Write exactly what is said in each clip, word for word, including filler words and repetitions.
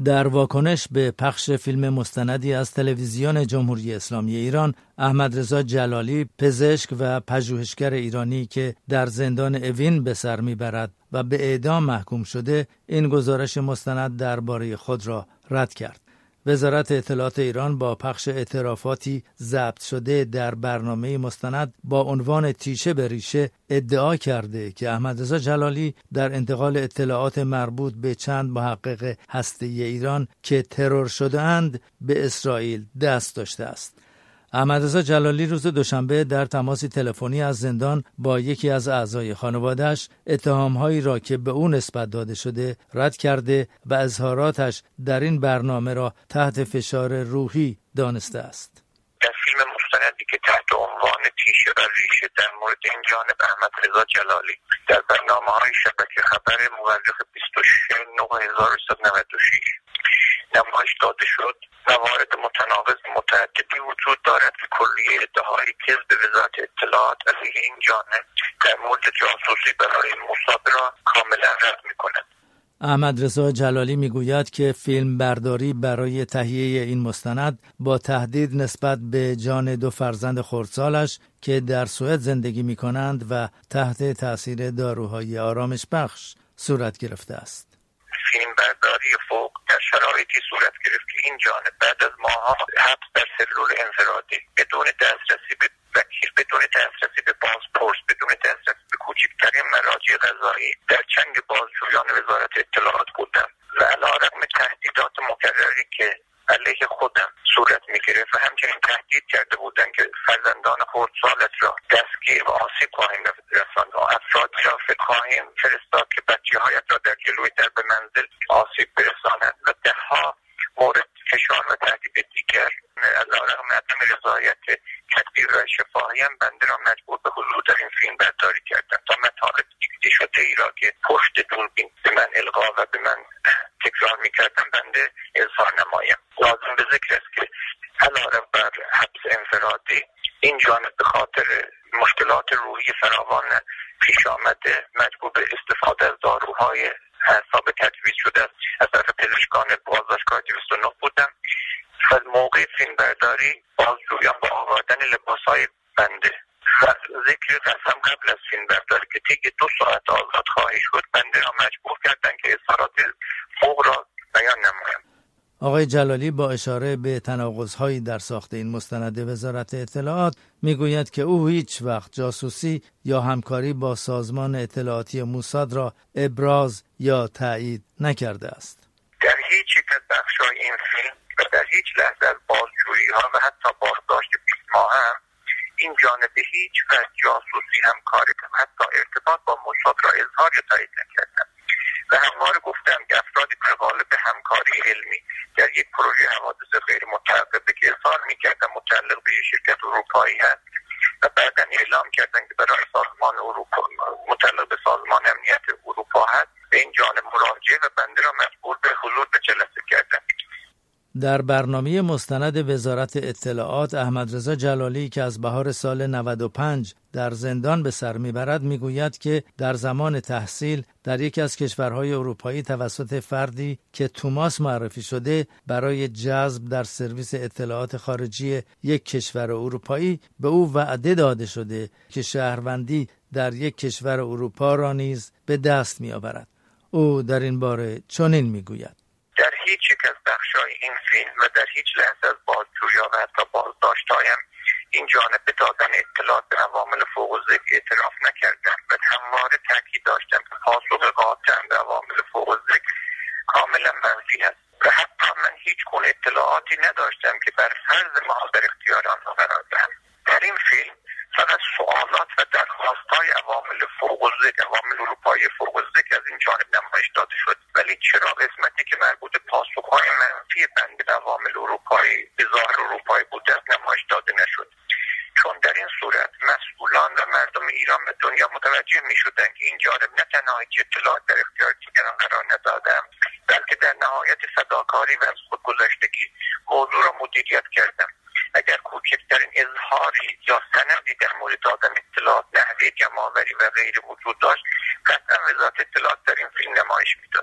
در واکنش به پخش فیلم مستندی از تلویزیون جمهوری اسلامی ایران، احمد رضا جلالی، پزشک و پژوهشگر ایرانی که در زندان اوین به سر میبرد و به اعدام محکوم شده، این گزارش مستند درباره خود را رد کرد. وزارت اطلاعات ایران با پخش اعترافاتی ضبط شده در برنامه مستند با عنوان تیشه به ریشه ادعا کرده که احمد رضا جلالی در انتقال اطلاعات مربوط به چند محقق هسته‌ای ایران که ترور شده اند به اسرائیل دست داشته است. احمد رضا جلالی روز دوشنبه در تماسی تلفنی از زندان با یکی از اعضای خانواده‌اش اتهام‌هایی را که به او نسبت داده شده رد کرده و اظهاراتش در این برنامه را تحت فشار روحی دانسته است. در فیلم مستندی که تحت عنوان تیشه و ریشه در مورد این جانب احمد رضا جلالی در برنامه‌های شبکه خبر مورخ بیست و شش نه هزار و سیصد و نود و شش نمایش داده شد، موارد متناقض متعددی وجود دارد که کلیه ادعاهای کذب وزارت اطلاعات علیه این جانب در مورد جاسوسی برای موساد را کاملا رد می‌کند. احمد رضا جلالی میگوید که فیلم برداری برای تهیه این مستند با تهدید نسبت به جان دو فرزند خردسالش که در سوئد زندگی می‌کنند و تحت تأثیر داروهای آرامش بخش صورت گرفته است. فیلم برداری فوق در شرایطی صورت گرفت که این جانب بعد از ماه‌ها حبس در سلول انفرادی، بدون دسترسی به وکیل، بدون دسترسی به بازپرس، بدون دسترسی به کوچکترین مراجع قضایی در چنگ بازجویان وزارت اطلاعات بودم و علیرغم تهدیدات مکرری که علیه خودم صورت می‌گرفت و همچنین تهدید کرده بودند که فرزندان خردسالت را دستگیر و آسیب خواهیم رساند و افرادی را خواهیم فرستاد که بچه‌هایت را در جلوی درب منزل آسیب برسانند و ده‌ها مورد فشار و تهدید دیگر. علیرغم عدم رضایت تدبیر و شفاهیم بنده را مجبور به حضور در این فیلم برداری کردم تا مطالب دیده شده ای را که پشت دوربین به من القا و به من تکرار می‌کردم بنده اظهار نمایم. لازم به ذکر است که علاوه بر حبس انفرادی، این جانب به خاطر مشکلات روحی فراوان پیش آمده مجبور به استفاده از داروهای اعصاب تجویز شده است. از طرف پزشکان بازداشتگاه دویست و نه بودم و موقع فیلم برداری بازجویان با آوردن لباسهای بنده و ذکر قسم قبل از فیلم برداری که طی دو ساعت آزاد خواهی شد بنده را مجبور کردن که اظهارات فوق را بیان نمایم. آقای جلالی با اشاره به تناقض‌هایی در ساخت این مستند وزارت اطلاعات میگوید که او هیچ وقت جاسوسی یا همکاری با سازمان اطلاعاتی موساد را ابراز یا تایید نکرده است. در هیچ یک از بخش‌های این فیلم و در هیچ لحظه از بازجویی‌ها و حتی بازداشت بیست ماهه هم این جانب هیچ وقت جاسوسی همکاری و حتی ارتباط با موساد را اظهار یا تایید نکردم و همواره گفتم که افرادی در قالب همکاری علمی در یک پروژه حوادث غیر متعقبه که اظهار می‌کردن متعلق به یک شرکت اروپایی هست و بعداً اعلام کردن که برای سازمان اروپا متعلق به سازمان امنیت اروپا هست، به این جانب مراجعه و بنده را مجبور به حضور به جلسه کردن. در برنامه مستند وزارت اطلاعات، احمد رضا جلالی که از بهار سال نود و پنج در زندان به سر میبرد میگوید که در زمان تحصیل در یکی از کشورهای اروپایی توسط فردی که توماس معرفی شده برای جذب در سرویس اطلاعات خارجی یک کشور اروپایی به او وعده داده شده که شهروندی در یک کشور اروپا را نیز به دست میآورد. او در این باره چنین میگوید: در هیچ یک از بخش‌های این فیلم و در هیچ لحظه از بازجویی‌ها و حتی بازداشت‌هایم این جانب به دادن اطلاعات به عوامل فوق الذکر اعتراف نکردم و همواره تاکید داشتم که پاسخ قاطع به عوامل فوق الذکر کاملا منفی است و حتی من هیچ گونه اطلاعاتی نداشتم که بر فرض ما در اختیار آنها قرار دهم. در این فیلم فقط سوالات و درخواست‌های عوامل فوق الذکر، عوامل اروپایی فوق الذکر از این جانب نمایش داده شد، ولی چرا قسمتی که مربوط به پاسخ‌های منفی بنده به عوامل اروپایی به ظاهر اروپایی بوده نمایش داده نشد؟ چون در این صورت مسئولان و مردم ایران و دنیا متوجه می‌شدند که این جانب نه تنها هیچ اطلاعات در اختیار دیگران قرار ندادم، بلکه در نهایت فداکاری و از خودگذشتگی موضوع را مدیریت کردم. اگر کوچکترین اظهاری یا سندی در مورد دادن اطلاعات، نحوه جمع‌آوری و غیره وجود داشت، قطعا وزارت اطلاعات در این فیلم نمایش میداد.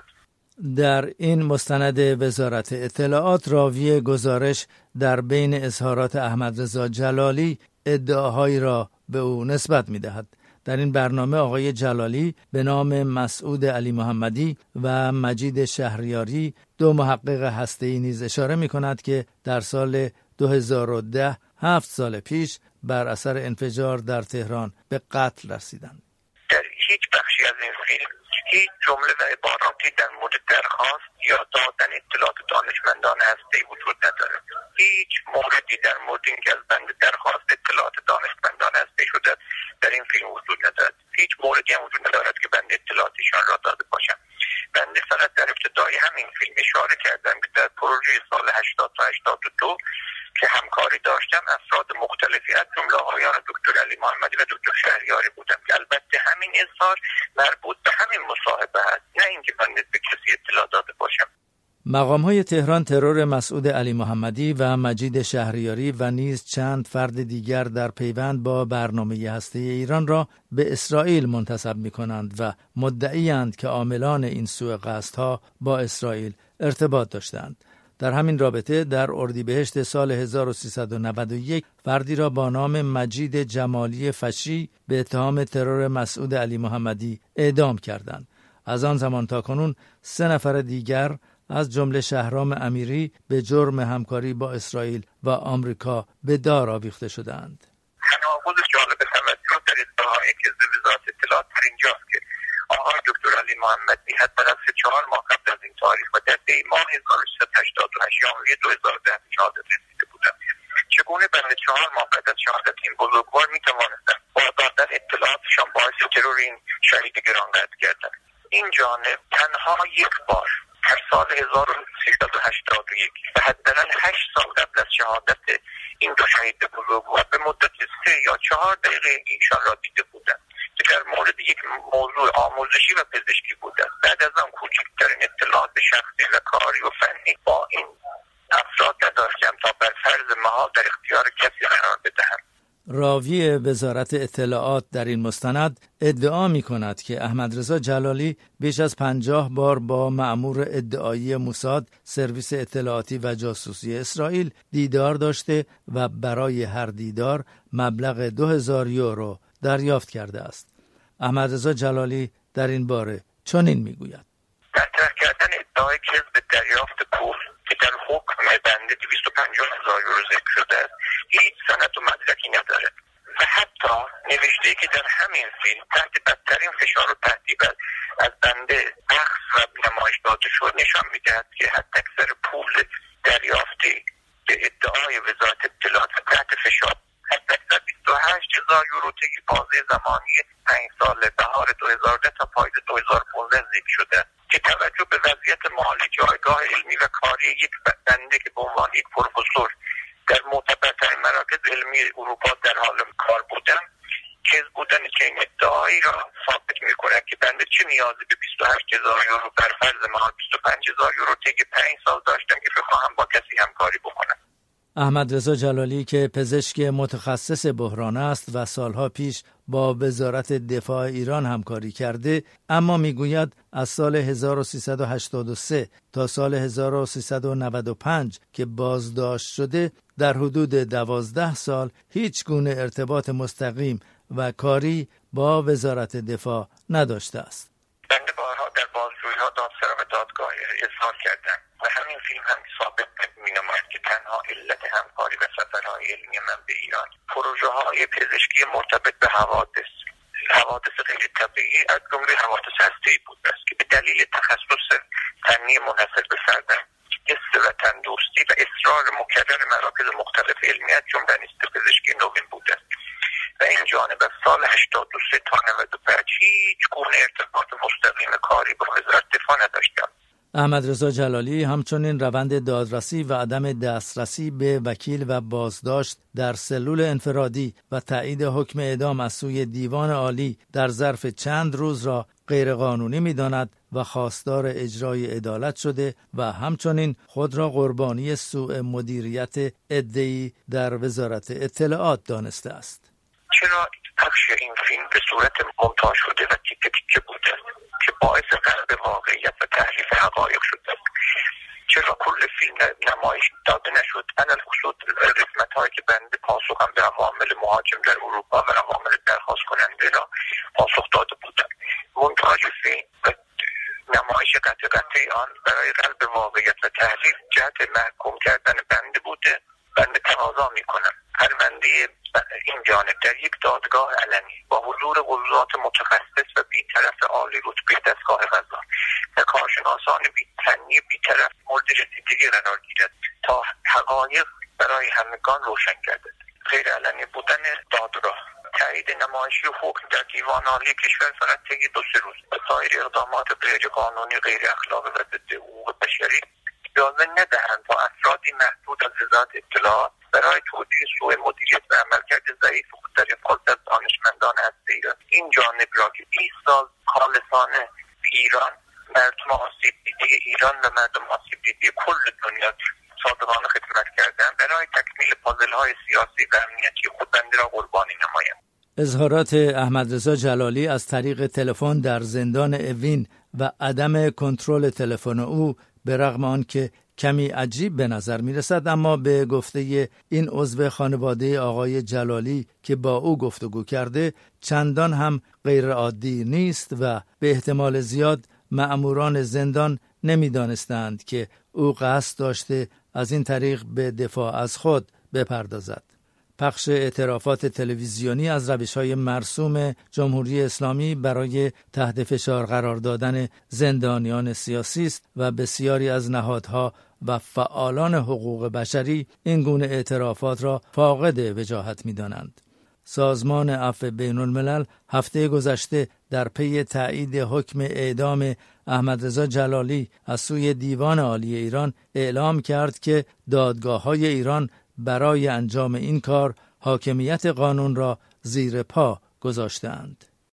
در این مستند وزارت اطلاعات راوی گزارش در بین اظهارات احمدرضا جلالی ادعاهایی را به او نسبت می‌دهد. در این برنامه آقای جلالی به نام مسعود علی محمدی و مجید شهریاری دو محقق هسته‌ای نیز اشاره می‌کند که در سال دو هزار و ده هفت سال پیش بر اثر انفجار در تهران به قتل رسیدند. در هیچ بخشی از این فیلم هیچ جمله و عباراتی در مورد درخواست یا دادن اطلاعات دانشمندان هسته‌ای وجود ندارد. هیچ موردی در مورد اینکه از بنده درخواست اطلاعات دانشمندان هسته‌ای شده در این فیلم وجود ندارد. هیچ موردی هم وجود ندارد که بنده اطلاعاتشان را داده باشم. بنده فقط در ابتدای همین فیلم اشاره کردم که در پروژه سال هشتاد تا هشتاد و دو که همکاری داشتم افراد مختلفی از جمله آقایان دکتر علی محمدی و دکتر شهریاری بودم که البته همین اظهار مربوط به همین مصاحبه است، نه اینکه من به کسی اطلاع داده باشم. مقام‌های تهران ترور مسعود علی محمدی و مجید شهریاری و نیز چند فرد دیگر در پیوند با برنامه هسته‌ای ایران را به اسرائیل منتسب می‌کنند و مدعی‌اند که عاملان این سوء قصدها با اسرائیل ارتباط داشتند. در همین رابطه در اردیبهشت سال هزار و سیصد و نود و یک فردی را با نام مجید جمالی فشی به اتهام ترور مسعود علی محمدی اعدام کردند. از آن زمان تا کنون سه نفر دیگر از جمله شهرام امیری به جرم همکاری با اسرائیل و آمریکا به دار آویخته شدند. تناقض جالب توجه در ادعاهای که وزارت اطلاعات در اینجاست که آقای دکتر علی محمدی حتی از سه چهار ماه قبل از این تاریخ و در دی ماه هزار و سیصد و هشتاد و هشت ژانویه دو هزار و ده شهادت رسیده بودند. چگونه بنده چهار ماه بعد از شهادت این بزرگوار میتوانستند با دادن اطلاعاتشان باعث ترور این شهید گرانقدر کردند؟ این جانب تنها یک بار در سال هزار و سیصد و هشتاد و یک و حداقل هشت سال قبل از شهادت این دو شهید بزرگوار به مدت سه یا چهار دقیقه ایشان را دیده بودند که در مورد یک موضوع آموزشی و پزشکی بوده. بعد از آن کوچکترین اطلاعات شخصی و کاری و فنی با این افراد نداشتم تا بر فرض محال در اختیار کسی قرار بدهم. راوی وزارت اطلاعات در این مستند ادعا می کند که احمدرضا جلالی بیش از پنجاه بار با مأمور ادعایی موساد سرویس اطلاعاتی و جاسوسی اسرائیل دیدار داشته و برای هر دیدار مبلغ دو هزار یورو دریافت کرده است. احمدرضا جلالی در این باره چنین می گوید: مطرح کردن ادعای کذب دریافت پول که در حکم بنده دویست و پنجاه هزار یورو ذکر شده است هیچ سند و مدرکی ندارد و حتی نوشته که در همین فیلم تحت بدترین فشار و تهدید از بنده اخذ و نمایش داده شد نشان میدهد که حداکثر پول دریافتی که ادعای وزارت اطلاعات تحت فشار حداکثر بیست و هشت هزار یورو طی بازه زمانی پنج سال بهار دو هزار و ده تا پاییز دو هزار و پانزده ذکر شده که توجه به وضعیت مالی جایگاه علمی و کاری یک بنده که به عنوان یک پروفسور در معتبرترین مراکز علمی اروپا در حال کار بودم کذب بودن چنین ادعایی را ثابت می‌کند که بنده چه نیازی به بیست و هشت هزار یورو بر فرض محال بیست و پنج هزار یورو طی پنج سال داشتم که بخواهم با کسی همکاری بکنم. احمدرضا جلالی که پزشک متخصص بحران است و سالها پیش با وزارت دفاع ایران همکاری کرده، اما میگوید از سال هزار و سیصد و هشتاد و سه تا سال هزار و سیصد و نود و پنج که بازداشت شده در حدود دوازده سال هیچ گونه ارتباط مستقیم و کاری با وزارت دفاع نداشته است. بنده بارها در بازجویی‌ها دادسرا و دادگاه اظهار کردم و همین فیلم هم ثابت می‌نماید که تنها علت همکاری و سفرهای علمی من به ایران پروژه‌های پزشکی مرتبط به حوادث حوادث غیر طبیعی از جمله حوادث هسته‌ای بوده است که به دلیل تخصص فنی منحصر به فردم، حس وطن‌دوستی و اصرار مکرر مراکز مختلف علمی از جمله نیست پزشکی نوین بوده است و این جانب از سال هشتاد و سه تا نود و پنج هیچ گونه ارتباط مستقیم کاری با وزارت دفاع نداشتم. احمدرضا جلالی همچنین روند دادرسی و عدم دسترسی به وکیل و بازداشت در سلول انفرادی و تایید حکم اعدام از سوی دیوان عالی در ظرف چند روز را غیرقانونی می‌داند و خواستار اجرای عدالت شده و همچنین خود را قربانی سوء مدیریت عده‌ای در وزارت اطلاعات دانسته است. چرا پخش این فیلم به صورت مونتاژ شده و تیکه تیکه بوده که باعث قلب واقعیت و تحریف حقایق شده. چرا کل فیلم نمایش داده نشد؟ علل خصوص قسمت هایی که بنده پاسخم به عوامل مهاجم در اروپا و عوامل درخواست کننده را پاسخ داده بودم. مونتاژ فیلم و نمایش قطع قطعی آن برای قلب واقعیت و تحریف جهت محکوم کردن بنده بوده. بنده تقاضا میکنم پرونده این جانب در یک دادگاه علنی با حضور قضات متخصص و بی‌طرف عالی رتبه دستگاه قضا و کارشناسان بی‌طرفی بی‌طرف مورد رسیدگی قرار گیرد تا حقایق برای همگان روشن گردد. غیر علنی بودن دادگاه، تایید نمایشی و حکم در دیوان عالی کشور فقط طی دو سه روز و سایر اقدامات غیر قانونی، غیر اخلاقی و ضد حقوق بشری اجازه ندهند با افرادی محدود از وزارت اطلاعات برای توجیه سوء مدیریت و عملکرد ضعیف خود در انفاذ از دانشمندان هسته ایران این جانب را که بیست سال خالصانه ایران، مردم آسیب دیده ایران و مردم آسیب دیده کل دنیا صادقانه خدمت کردن، برای تکمیل پازل‌های سیاسی و امنیتی خود بنده را قربانی نمایم. اظهارات احمد رضا جلالی از طریق تلفن در زندان اوین و عدم کنترل تلفن او به رغم آن که کمی عجیب به نظر می رسد، اما به گفته این عضو خانواده آقای جلالی که با او گفتگو کرده چندان هم غیر عادی نیست و به احتمال زیاد مأموران زندان نمی دانستند که او قصد داشته از این طریق به دفاع از خود بپردازد. پخش اعترافات تلویزیونی از روش‌های مرسوم جمهوری اسلامی برای تحت فشار قرار دادن زندانیان سیاسی است و بسیاری از نهادها و فعالان حقوق بشری این گونه اعترافات را فاقد وجاهت می‌دانند. سازمان عفو بین الملل هفته گذشته در پی تایید حکم اعدام احمد رضا جلالی از سوی دیوان عالی ایران اعلام کرد که دادگاه‌های ایران برای انجام این کار حاکمیت قانون را زیر پا گذاشته‌اند.